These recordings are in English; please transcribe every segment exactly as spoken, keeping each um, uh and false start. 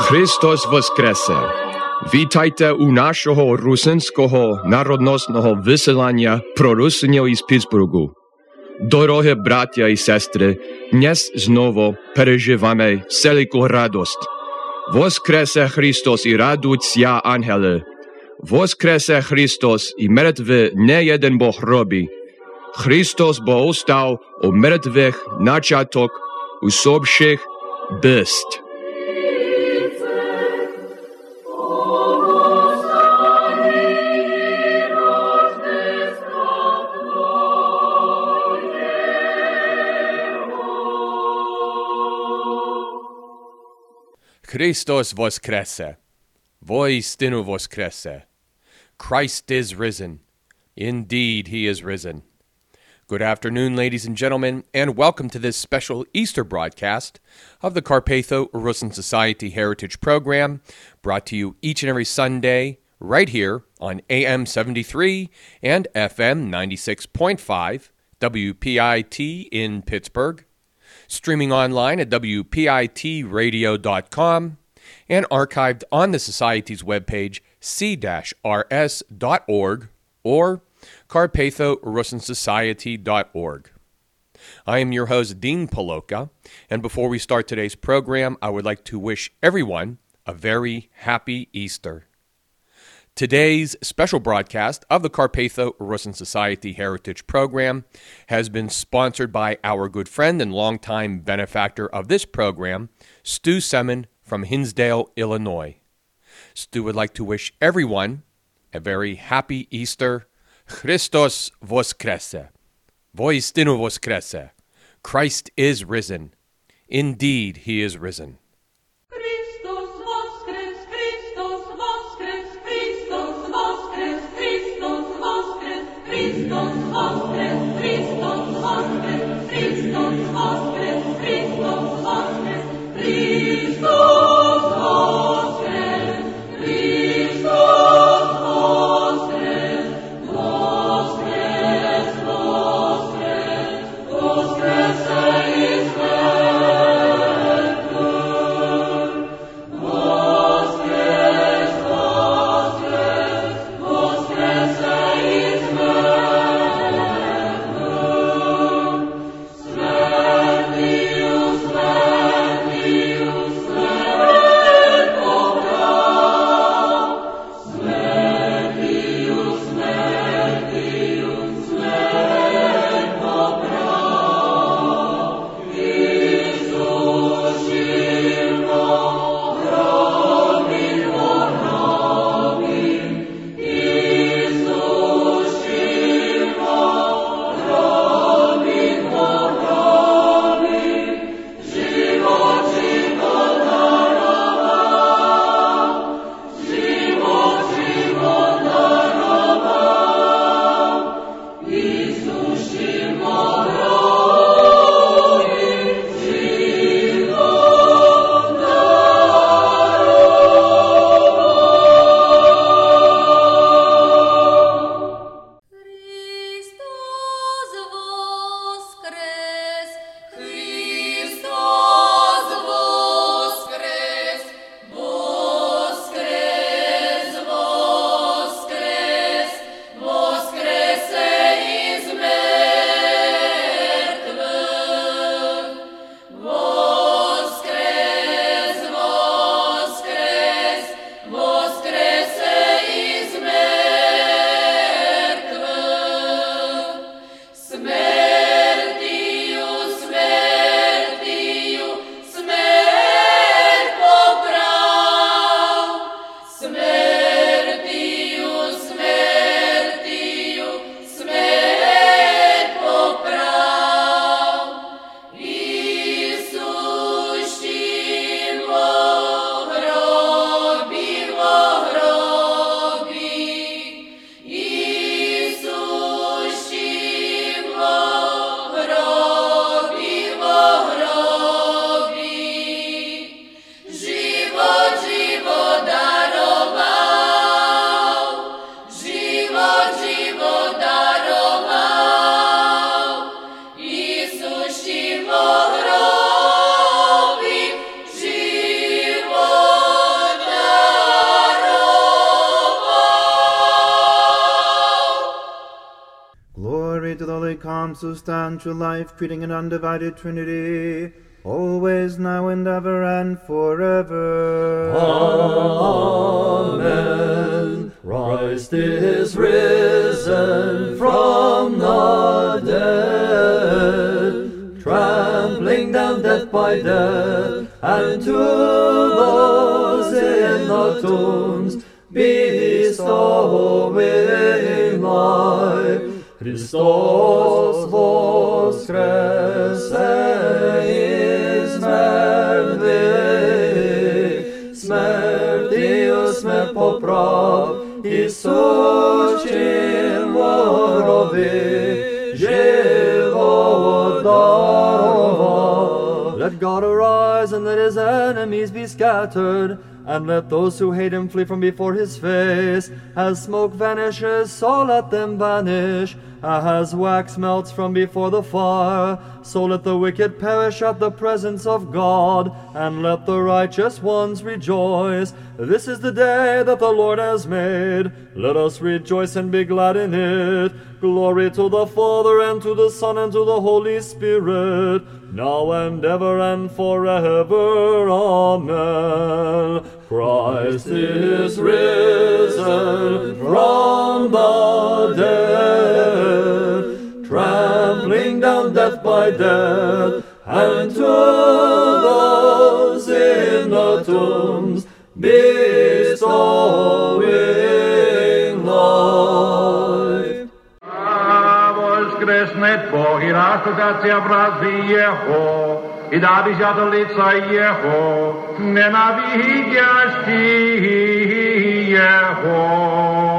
Христос воскресе! Вітайте у нашого русинського народного виселення про русинів із Пітсбургу. Дорогі браття і сестри, днес знову переживаємо велику радость. Воскресе Христос і радуються ангели. Воскресе Христос і мертві не один Бог робі. Христос бо устав у мертвих начаток усопших бист. Christos voskrese. Voistinu voskrese. Christ is risen. Indeed, he is risen. Good afternoon, ladies and gentlemen, and welcome to this special Easter broadcast of the Carpatho Rusin Society Heritage Program, brought to you each and every Sunday right here on A M seventy-three and F M ninety-six point five, W P I T in Pittsburgh, streaming online at W P I T radio dot com, and archived on the Society's webpage, c r s dot org or carpatho rusin society dot org. I am your host, Dean Paloka, and before we start today's program, I would like to wish everyone a very happy Easter. Today's special broadcast of the Carpatho Rusin Society Heritage Program has been sponsored by our good friend and longtime benefactor of this program, Stu Semin from Hinsdale, Illinois. Stu would like to wish everyone a very happy Easter. Christos voskrese. Voistinu voskrese. Christ is risen. Indeed, he is risen. Let calm, substantial life, creating an undivided Trinity, always, now, and ever, and forever. Amen. Christ is risen from the dead, trampling down death by death, and to those in the tombs bestowing life. Christos voskreσε εις μερδή, smrtiju sme poprav, Isus čim vorovi, život daroval. Let God arise and let his enemies be scattered, and let those who hate him flee from before his face. As smoke vanishes, so let them vanish. As wax melts from before the fire, so let the wicked perish at the presence of God, and let the righteous ones rejoice. This is the day that the Lord has made. Let us rejoice and be glad in it. Glory to the Father, and to the Son, and to the Holy Spirit, now and ever and forever. Amen. Christ is risen from the dead, trampling down death by death, and to those in the tombs bestowing life. Воскреснет Бог и растутся образы Его, и да бежат лица Его, ненавидящие Его.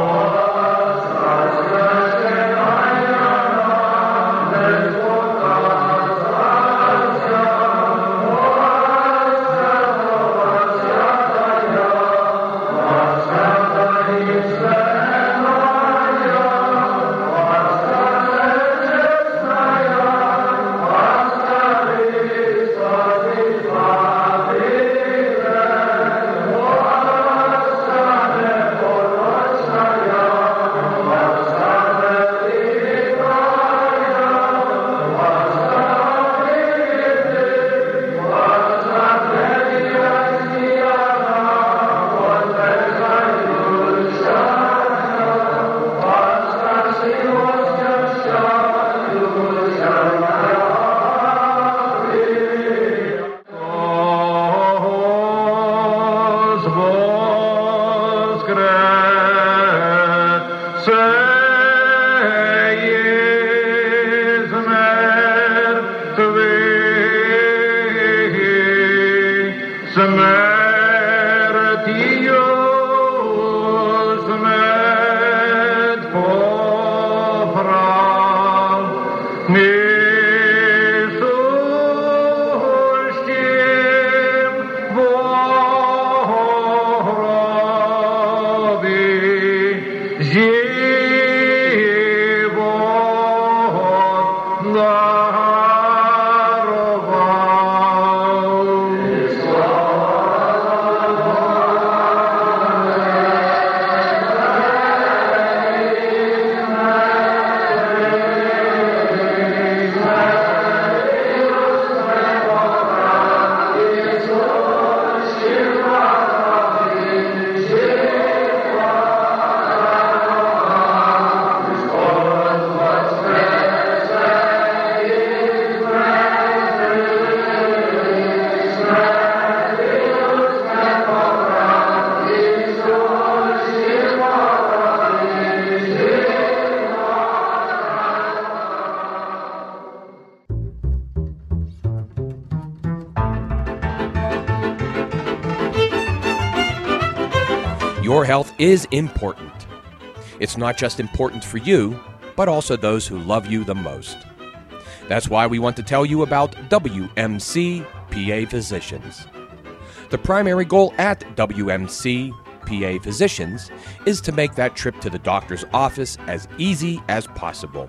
Your health is important. It's not just important for you, but also those who love you the most. That's why we want to tell you about W M C P A Physicians. The primary goal at W M C P A Physicians is to make that trip to the doctor's office as easy as possible.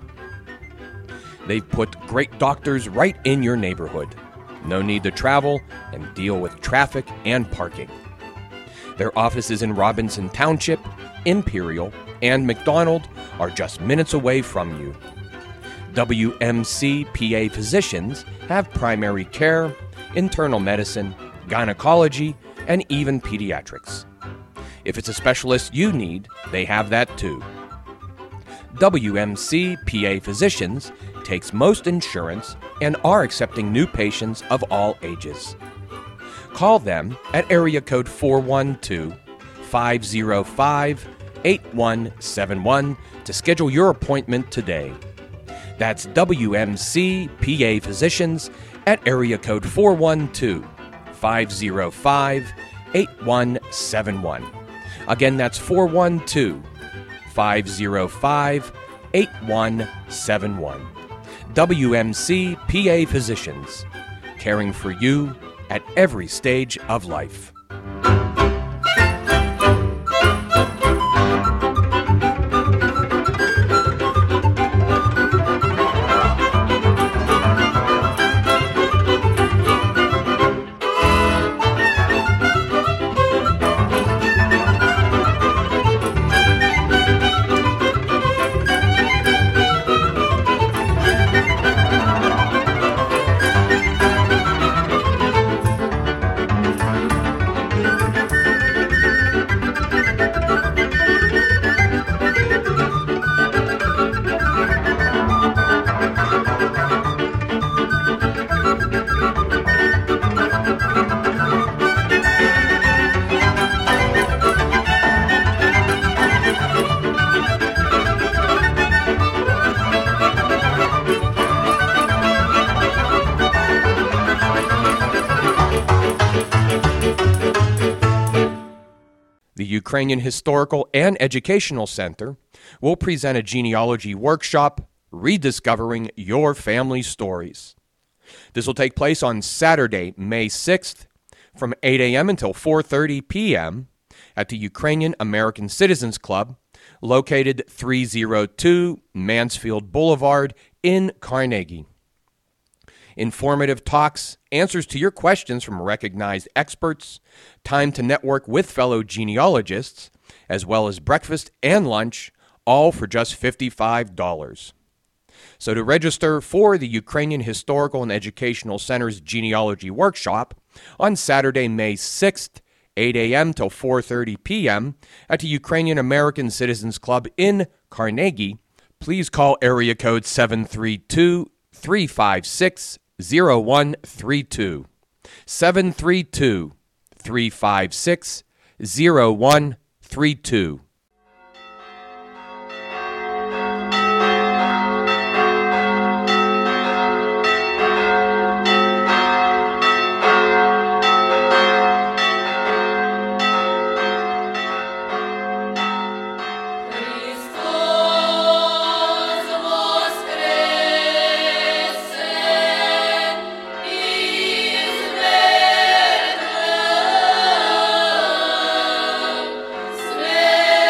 They've put great doctors right in your neighborhood. No need to travel and deal with traffic and parking. Their offices in Robinson Township, Imperial, and McDonald are just minutes away from you. W M C P A physicians have primary care, internal medicine, gynecology, and even pediatrics. If it's a specialist you need, they have that too. W M C P A physicians takes most insurance and are accepting new patients of all ages. Call them at area code four one two, five zero five, eight one seven one to schedule your appointment today. That's W M C P A physicians at area code four one two, five zero five, eight one seven one. Again, that's four one two, five zero five, eight one seven one. W M C P A physicians, caring for you at every stage of life. The Ukrainian Historical and Educational Center will present a genealogy workshop, Rediscovering Your Family Stories. This will take place on Saturday, May sixth, from eight a.m. until four thirty p.m. at the Ukrainian American Citizens Club, located three oh two Mansfield Boulevard in Carnegie. Informative talks, answers to your questions from recognized experts, time to network with fellow genealogists, as well as breakfast and lunch, all for just fifty-five dollars. So to register for the Ukrainian Historical and Educational Center's Genealogy Workshop on Saturday, May sixth, eight a.m. till four thirty p.m. at the Ukrainian American Citizens Club in Carnegie, please call area code seven three two, three five six, zero one three two. seven three two, three five six, zero one three two. Smell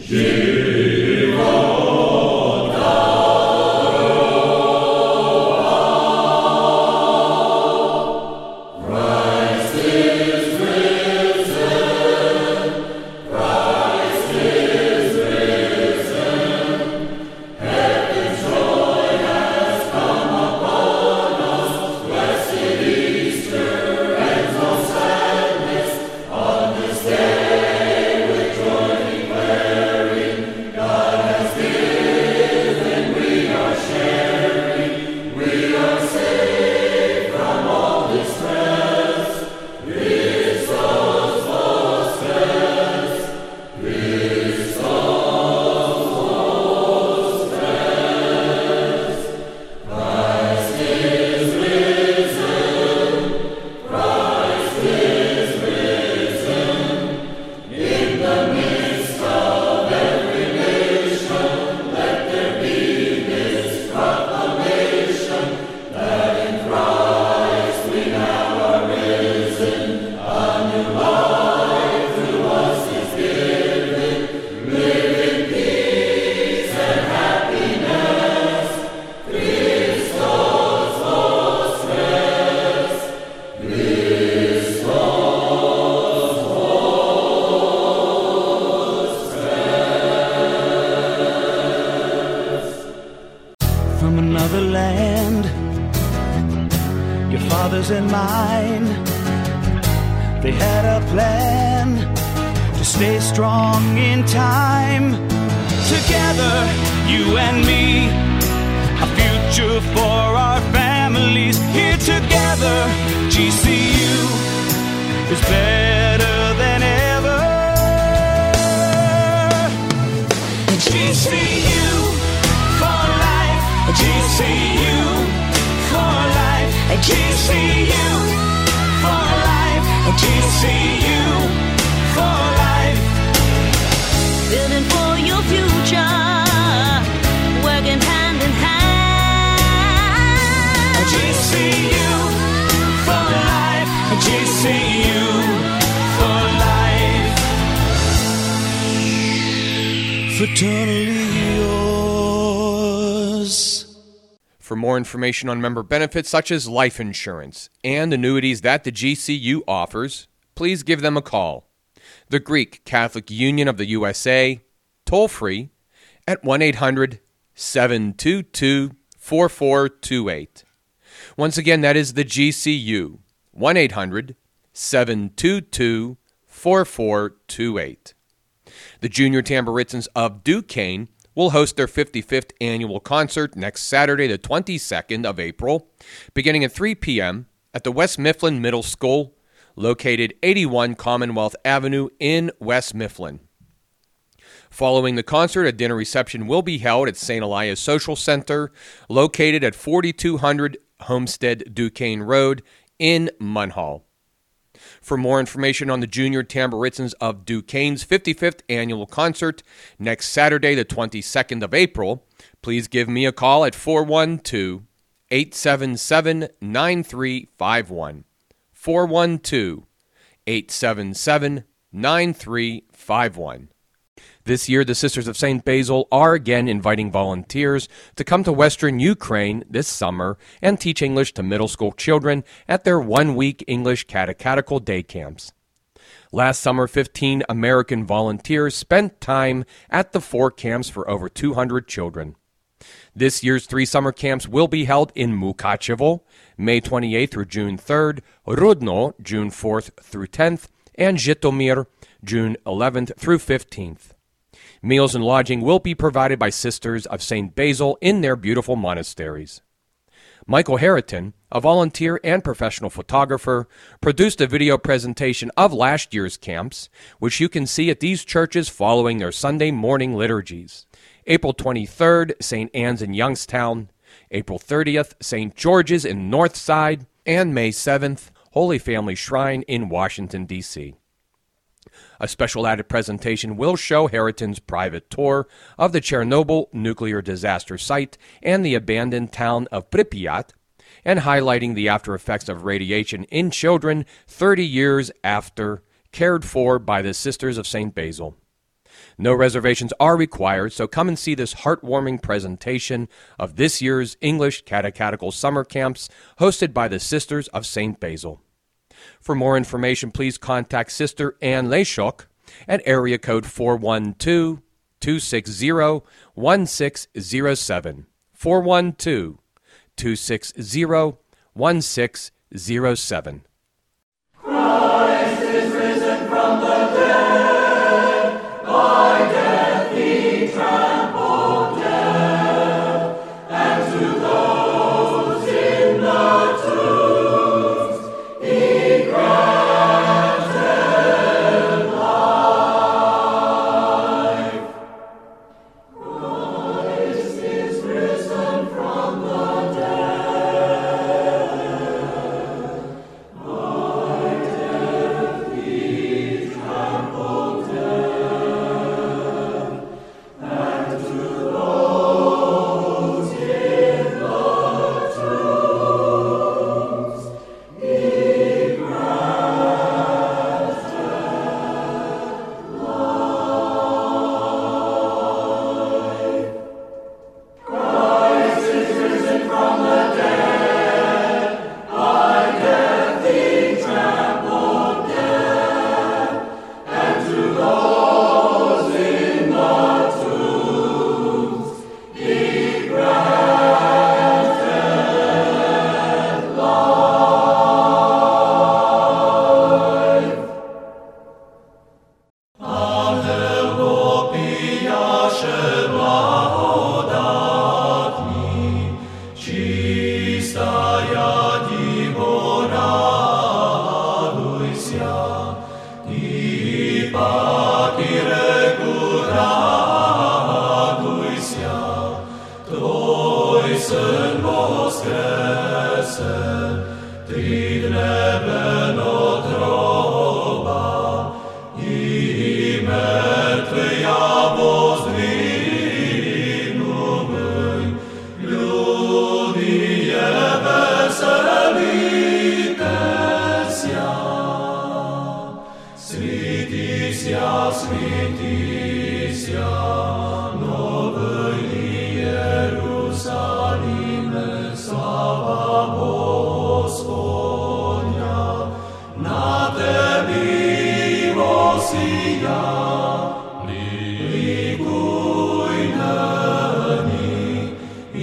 From another land, your father's and mine, they had a plan to stay strong in time. Together, you and me, a future for our families. Here together, G C U is better than ever. G C U for life, G C U for life, G C U for life, G C U for life. Building for your future, working hand in hand. G C U for life, G C U for life. Fraternally yours. For more information on member benefits such as life insurance and annuities that the G C U offers, please give them a call. The Greek Catholic Union of the U S A, toll free at one eight hundred seven two two four four two eight. Once again, that is the G C U, one eight hundred seven two two four four two eight. The Junior Tamburitzans of Duquesne will host their fifty-fifth annual concert next Saturday, the twenty-second of April, beginning at three p.m. at the West Mifflin Middle School, located eighty-one Commonwealth Avenue in West Mifflin. Following the concert, a dinner reception will be held at Saint Elias Social Center, located at forty-two hundred Homestead Duquesne Road in Munhall. For more information on the Junior Tamburitzans of Duquesne's fifty-fifth annual concert next Saturday, the twenty-second of April, please give me a call at four one two, eight seven seven, nine three five one. four one two, eight seven seven, nine three five one. This year, the Sisters of Saint Basil are again inviting volunteers to come to Western Ukraine this summer and teach English to middle school children at their one-week English catechetical day camps. Last summer, fifteen American volunteers spent time at the four camps for over two hundred children. This year's three summer camps will be held in Mukachevo, May twenty-eighth through June third, Rudno, June fourth through tenth, and Zhytomyr, June eleventh through fifteenth. Meals and lodging will be provided by Sisters of Saint Basil in their beautiful monasteries. Michael Harriton, a volunteer and professional photographer, produced a video presentation of last year's camps, which you can see at these churches following their Sunday morning liturgies. April twenty-third, Saint Anne's in Youngstown, April thirtieth, Saint George's in Northside, and May seventh, Holy Family Shrine in Washington, D C A special added presentation will show Harriton's private tour of the Chernobyl nuclear disaster site and the abandoned town of Pripyat, and highlighting the after effects of radiation in children thirty years after, cared for by the Sisters of Saint Basil. No reservations are required, so come and see this heartwarming presentation of this year's English Catechetical Summer Camps hosted by the Sisters of Saint Basil. For more information, please contact Sister Anne Leishok at area code four one two, two six zero, one six zero seven, four one two, two six zero, one six zero seven. Christ is risen from the dead, by death he trampled death, and to those in the tombs he granted life. Christ is risen from the dead, by death he trampled death, and to those in the tombs he granted life. Christ is risen from the dead, by death he trampled death, and to those in the tombs he granted life. Alleluia blagodatni, чистая Диво, радуйся, и патиреку радуйся, Твой Сын воскресе, тридневен от гроба, и мертвия воздвигнувы, люди веселитеся. Світися, світися, новий Єрусалиме, слава Господня, на Тебі восія, лікуй нині, і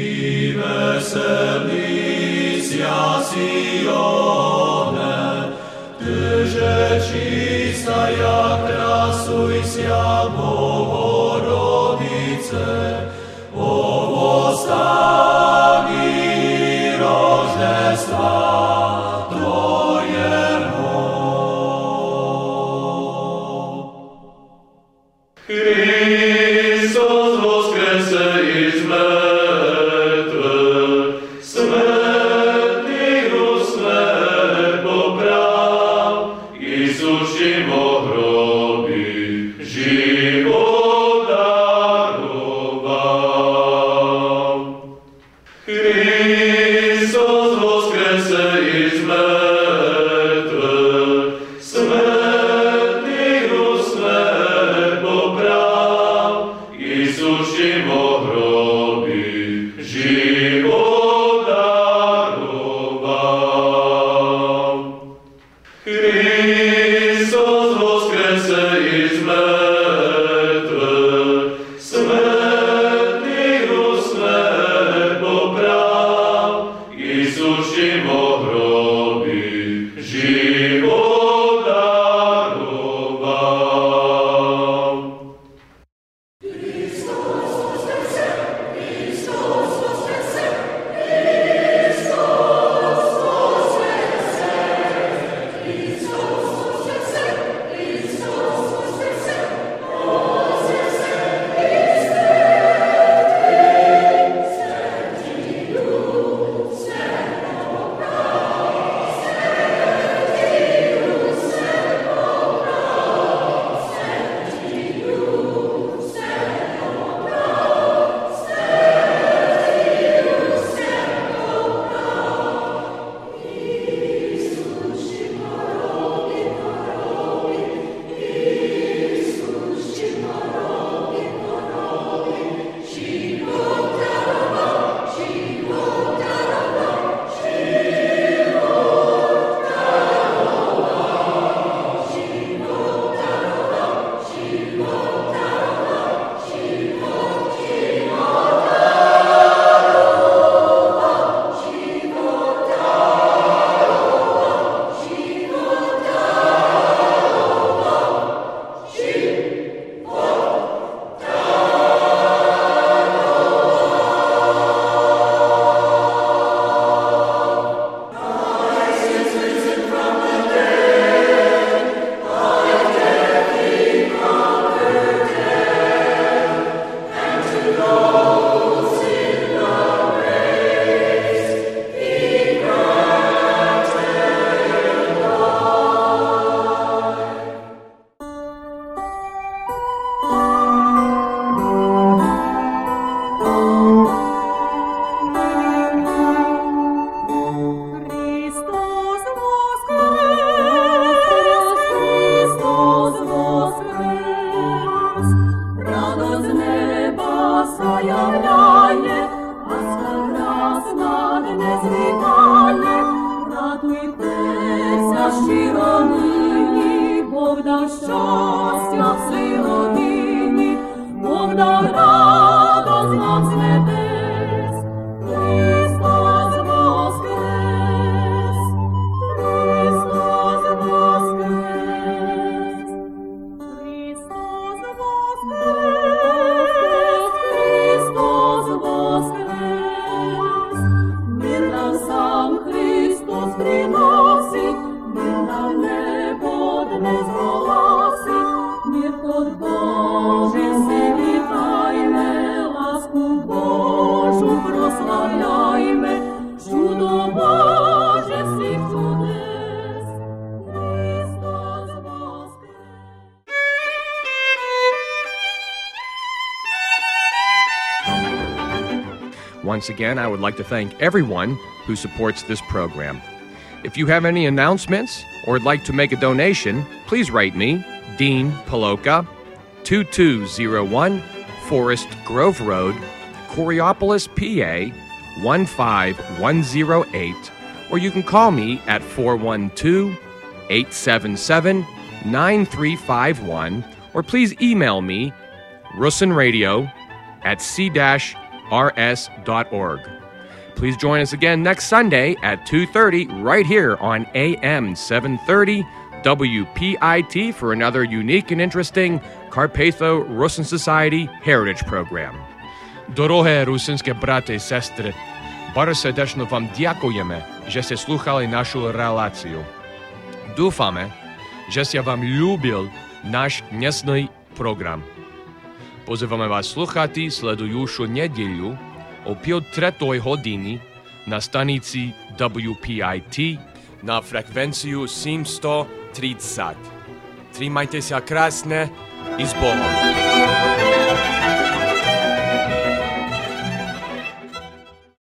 веселися, Сіоне, Ты же чистая, красуйся, Богородице, о восстании Рождества Твоего. Христос воскресе из мертвых, смертную смерть побрал, Иисус во гробе живот даровал. Христос воскресе из мертвых, смертную смерть побрал, Иисус во гробе живот даровал. Христос воскресе из мертвых, смертную смерть побрал, Иисус во гробе живот даровал. Христос воскресе ласка являє, ласка красна не злітає, радуйтеся щиро нині, Бог дав щастя всій родині, Бог дав радость нам з небес, Христос воскрес, Христос воскрес, Христос воскрес, Христос воскрес, мир нам сам Христос приносить, мир нам небо не зголосить, мир от Божий все вітайме, ласку Божу прославляйме, чудо Боже всіх чудес, Христос воскрес. Once again, I would like to thank everyone who supports this program. If you have any announcements or would like to make a donation, please write me, Dean Paloka, two two zero one Forest Grove Road, Coriopolis, P A, one five one zero eight, or you can call me at four one two, eight seven seven, nine three five one, or please email me, russinradio at c dash r s dot org. Please join us again next Sunday at two thirty right here on A M seven thirty W P I T for another unique and interesting Carpatho-Rusyn Society Heritage Program. Дороге русинське брати і сестри, bardzo serdecznie wam dziękujemy, że ste słuchali naszą relację. Dúfame, że ste wam lubil nasz dnesny program. Pozywamy was słuchati sledujušu nedjelju o pol tretoj hodini na stanici W P I T Na frekwenciju sedemsto tridsat. Trimajte se krasne i s Bogom.